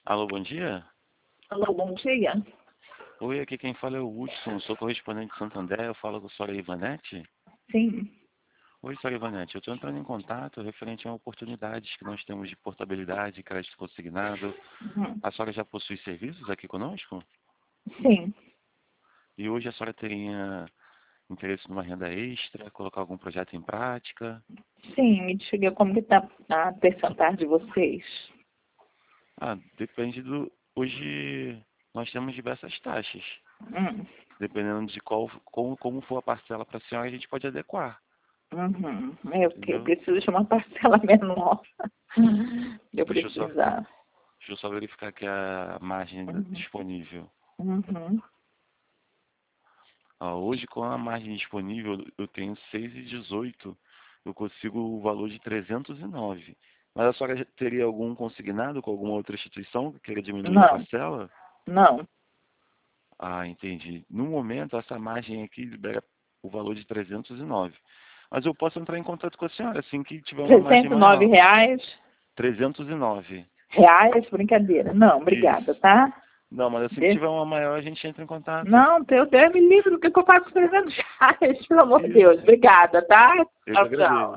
Alô, bom dia? Alô, bom dia. Oi, aqui quem fala é o Hudson, sou correspondente de Santo André, eu falo com a senhora Ivanete. Sim. Oi, senhora Ivanete, eu estou entrando em contato referente a oportunidades que nós temos de portabilidade, crédito consignado. Uhum. A senhora já possui serviços aqui conosco? Sim. E hoje a senhora teria interesse numa renda extra, colocar algum projeto em prática? Sim, me diga como que está a percentagem de vocês. Depende do... Hoje nós temos diversas taxas. Hum. Dependendo de como for a parcela para a senhora, a gente pode adequar, Uhum. Eu entendeu? preciso de uma parcela menor. Eu Deixa eu só precisar. Deixa eu só verificar aqui a margem Uhum. disponível. Uhum. Hoje, com a margem disponível, eu tenho 6,18. Eu consigo o valor de 309. Mas a senhora já teria algum consignado com alguma outra instituição que queira diminuir a Não, parcela? não. Entendi. No momento, essa margem aqui libera o valor de 309. Mas eu posso entrar em contato com a senhora assim que tiver uma margem 309 maior. reais. 309. Reais, brincadeira. Não, obrigada, Isso. tá? Não, mas assim que De- tiver uma maior, a gente entra em contato. Não, Deus me livre, o que eu faço com 300 reais? Pelo amor de Deus. Isso. Obrigada, tá? Eu que Tchau, tchau. agradeço.